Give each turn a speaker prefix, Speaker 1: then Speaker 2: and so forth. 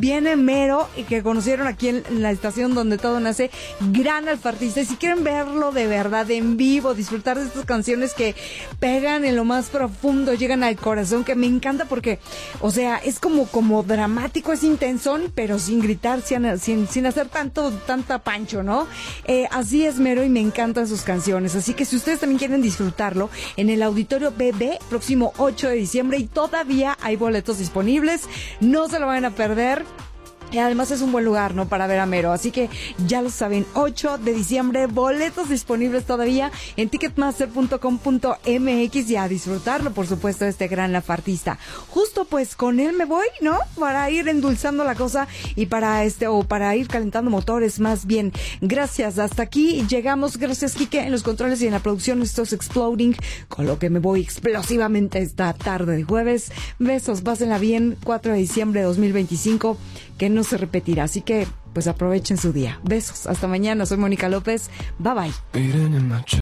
Speaker 1: viene Mero, que conocieron aquí en la estación donde todo nace, gran alfartista. Y si quieren verlo de verdad, en vivo, disfrutar de estas canciones que pegan en lo más profundo, llegan al corazón, que me encanta porque, o sea, es como dramático, es intensón, pero sin gritar, sin hacer tanta pancho, ¿no? Así es Mero y me encantan sus canciones. Así que si ustedes también quieren disfrutarlo, en el Auditorio BB, próximo 8 de diciembre, y todavía hay boletos disponibles, no se lo van a perder. Y además es un buen lugar, ¿no?, para ver a Mero. Así que ya lo saben, 8 de diciembre, boletos disponibles todavía en ticketmaster.com.mx y a disfrutarlo, por supuesto, de este gran lafartista. Justo pues con él me voy, ¿no?, para ir endulzando la cosa y para ir calentando motores más bien. Gracias, hasta aquí llegamos. Gracias, Quique, en los controles y en la producción. Esto es Exploding, con lo que me voy explosivamente esta tarde de jueves. Besos, pásenla bien, 4 de diciembre de 2025, que no se repetirá, así que pues aprovechen su día. Besos, hasta mañana. Soy Mónica López, bye bye.